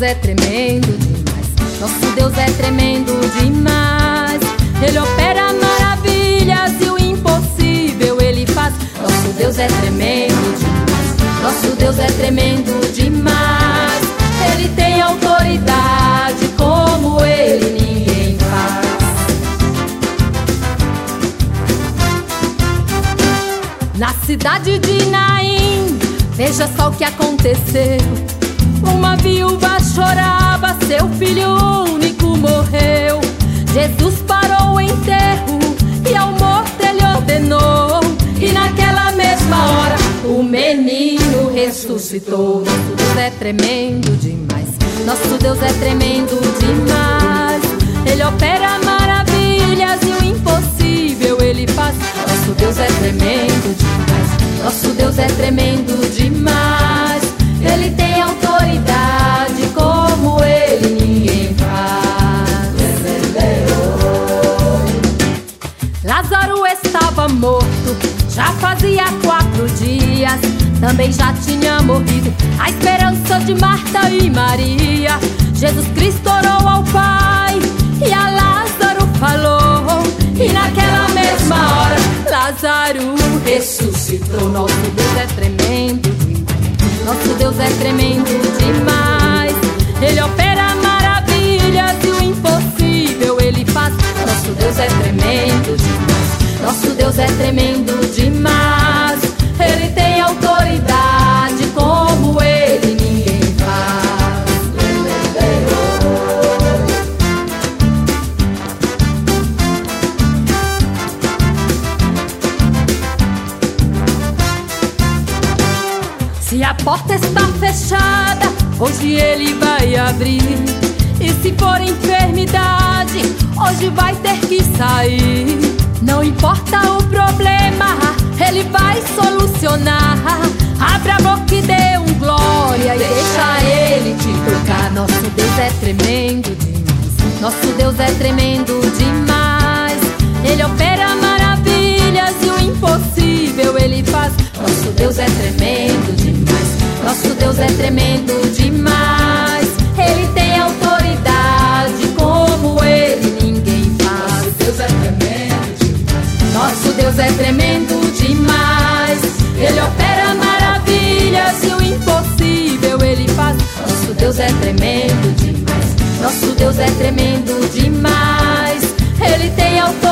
é tremendo demais. Nosso Deus é tremendo demais. Ele opera maravilhas e o impossível Ele faz. Nosso Deus é tremendo demais. Nosso Deus é tremendo demais. Ele tem autoridade como Ele ninguém faz. Na cidade de Naim, veja só o que aconteceu. Uma viúva chorava, seu filho único morreu. Jesus parou o enterro e ao morto Ele ordenou. E naquela mesma hora o menino ressuscitou. Nosso Deus é tremendo demais. Nosso Deus é tremendo demais. Ele opera maravilhas e o impossível Ele faz. Nosso Deus é tremendo demais. Nosso Deus é tremendo demais. Ele tem autoridade como Ele ninguém faz. Lázaro estava morto, já fazia 4 dias. Também já tinha morrido a esperança de Marta e Maria. Jesus Cristo orou ao Pai e a Lázaro falou. E naquela mesma hora Lázaro ressuscitou. Nosso Deus é tremendo demais. Nosso Deus é tremendo demais. Ele opera maravilhas e o impossível Ele faz. Nosso Deus é tremendo demais. Nosso Deus é tremendo demais. Ele tem autoridade como Ele ninguém faz. Se a porta está fechada, hoje Ele vai abrir. E se for enfermidade, hoje vai ter que sair. Não importa o problema, Ele vai solucionar. Abre a boca e dê glória e deixa Ele te tocar. Nosso Deus é tremendo demais. Nosso Deus é tremendo demais. Ele opera maravilhas e o impossível Ele faz. Nosso Deus é tremendo demais. Nosso Deus é tremendo demais. Ele tem autoridade como Ele ninguém faz. Nosso Deus é tremendo demais. Nosso Deus é tremendo demais. Ele opera maravilhas e o impossível Ele faz. Nosso Deus é tremendo demais. Nosso Deus é tremendo demais. Ele tem autoridade